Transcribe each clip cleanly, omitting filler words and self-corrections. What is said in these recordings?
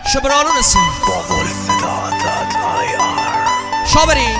شبرالون سن با ولفدادات شابری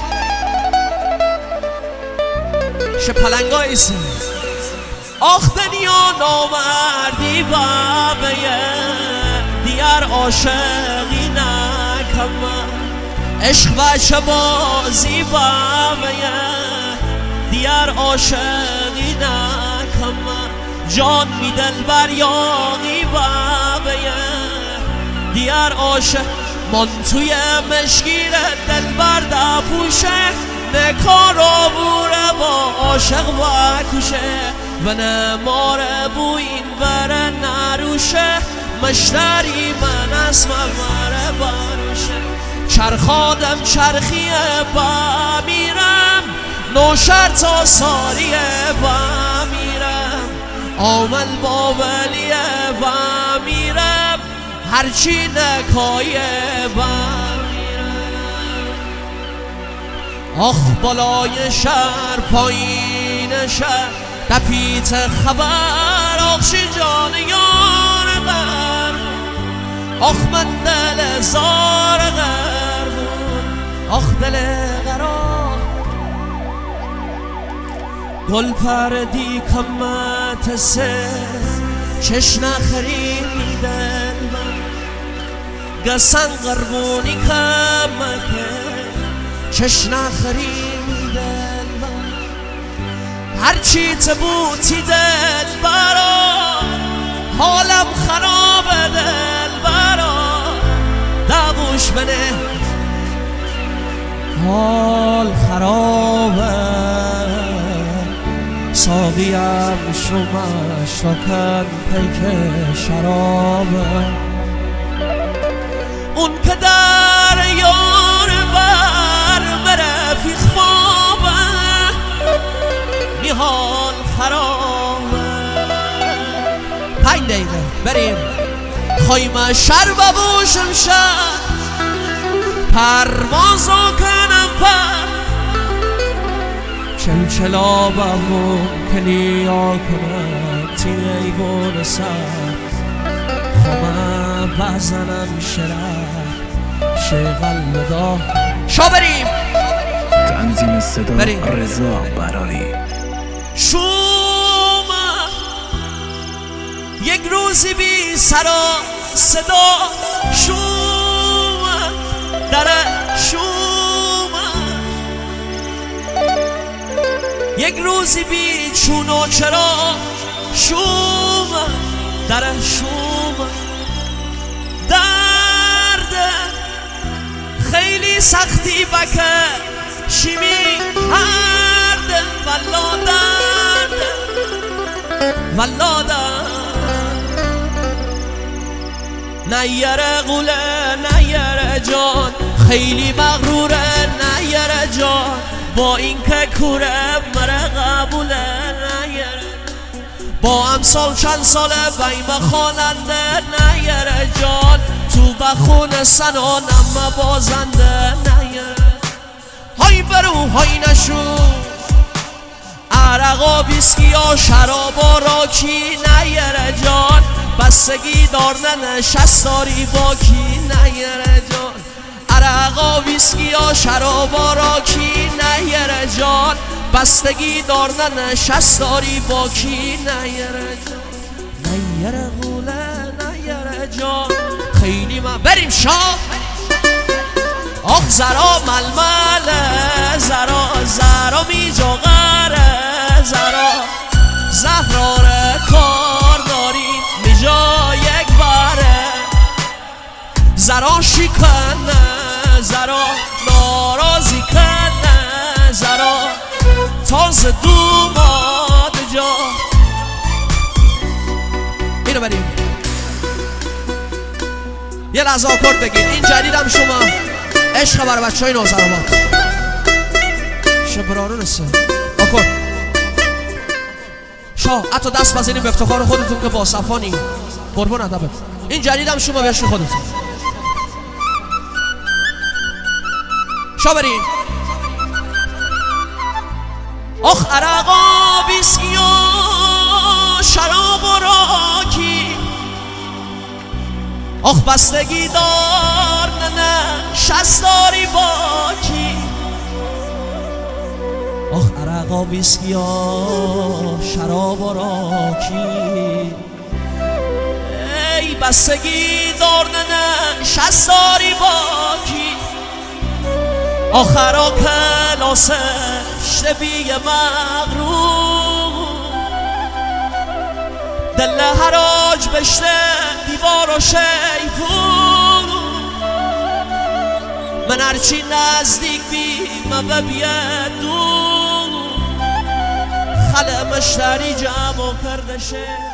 شپلنگای سن آخ دنیا نامردی بابیه دیار عاشقی نکم عشق و شبازی بابیه دیار عاشقی نکم جان می دلبر یاقی بابیه دیار عاشق من توی مشگیر دلبر دا پوشه نکار آبوره با عاشق و کشه و نماره بو این بره نروشه مشتری من اسم مره باروشه چرخادم چرخیه با میرم نوشر تا ساریه با میرم آمل با ولیه با میرم هرچی نکایه با آخ بالای شهر پایین شهر دپیت خبر آخ جان یار غرب آخ من دل زار غربون آخ دل قرار گل پردی کمت سه چش نخری میدن گسن قربونی کمکه چش نخری میدن هرچی تبوتی دل برا حالم خراب دل برا دبوش بنه حال خرابه ساقیم شمش را کن پیک شرابه اون که در یار بر مرفی خوابه حال خرابه 5 دقیقه بریم خواهیم شر ببوشم شر پروازا کنم پر چلچلا ببون کنیا کنم تین ایوان سر خوامه بزنم شغل ودا شا بریم تنظیم صدا رضا براری شوما یک روزی بی سرا صدا شوما در شوما یک روزی بی چون و چرا شوما در شوما درد خیلی سختی بکر شیمی هرد والله درد والله درد نیره غوله نیره جان خیلی مغروره نیره جان با این که کوره مره قبوله نیره با امسال چند ساله بیم خواننده نیره جان تو بخون سنانم بازنده نیره های برو های نشو عرقا بیسکیا شرابا راکی نیره جان بستگی دار ننشستاری با کی نیره جان عرقا بیسکیا شرابا راکی نیره جان بستگی دار ننشستاری با کی نیره جان نیره غوله نیره جان خیلی من بریم شاه آخ زرا ململه زرا می جاغره زرا زهراره کار داری می جا یک باره زرا شکنه زرا ناراضی کنه زرا تازه دوماد جا اینو بریم یه لحظه آکورد بگید این جدیدم شما عشق بر بچه های نوزرآباد شبرارون سه آکورد شاه حتی دست بزنیم به افتخار خودتون که با صفانی قربون ادبت این جدیدم شما بهش خودتون شاه بریم آخ عرقا بیسکیا شراب و راکی آخ بستگی دار نه شستاری باکی آخ عرقا ویسکیا شراب و راکی ای بستگی دار نه شستاری باکی آخرا کلاسه شبیه مغرور دل حراج بشته دیوار و شیفون من هرچی نزدیک بیم و بیاد دور خل مشتری جمع کرده شه